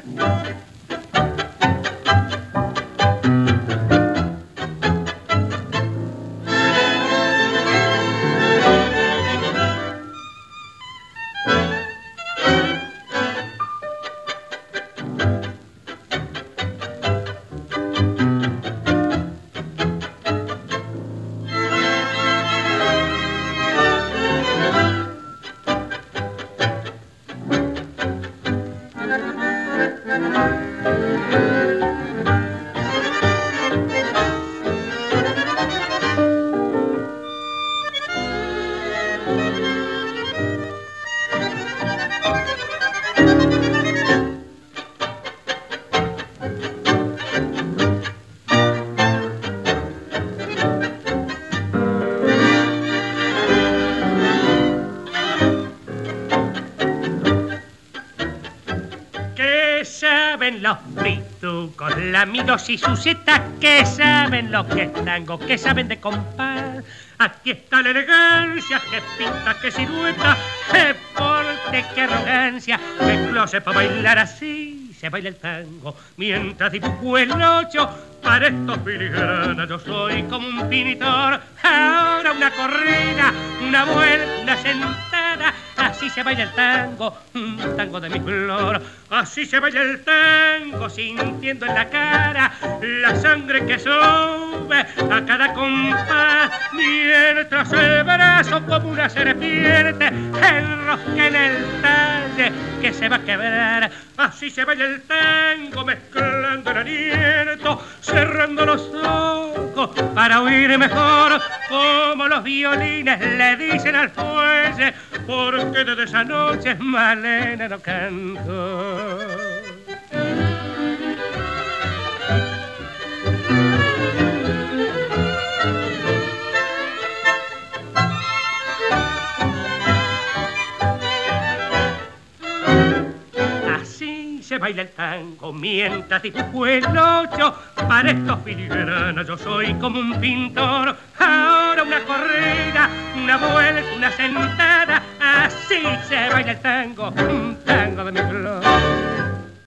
Los fritucos, lamidos y sucetas, que saben lo que es tango, que saben de compás. Aquí está la elegancia, que pinta, que silueta, que porte, que arrogancia, que closet para bailar así. Se baila el tango mientras dibujo el ocho. Para estos filigranas yo soy como un pintor. Ahora una corrida, una vuelta, una sentada. Así se baila el tango, un tango de mi flor. Así se baila el tango, sintiendo en la cara la sangre que sube a cada compás. Mientras el brazo como una serpiente enrosca en el talle que se va a quebrar. Así se baila el tango, mezclando el aliento, cerrando los ojos para oír mejor, como los violines le dicen al fuelle, porque desde esa noche Malena no canto. Se baila el tango mientras dibujo el ocho. Para estos filigranas yo soy como un pintor. Ahora una corrida, una vuelta, una sentada. Así se baila el tango, un tango de mi flor.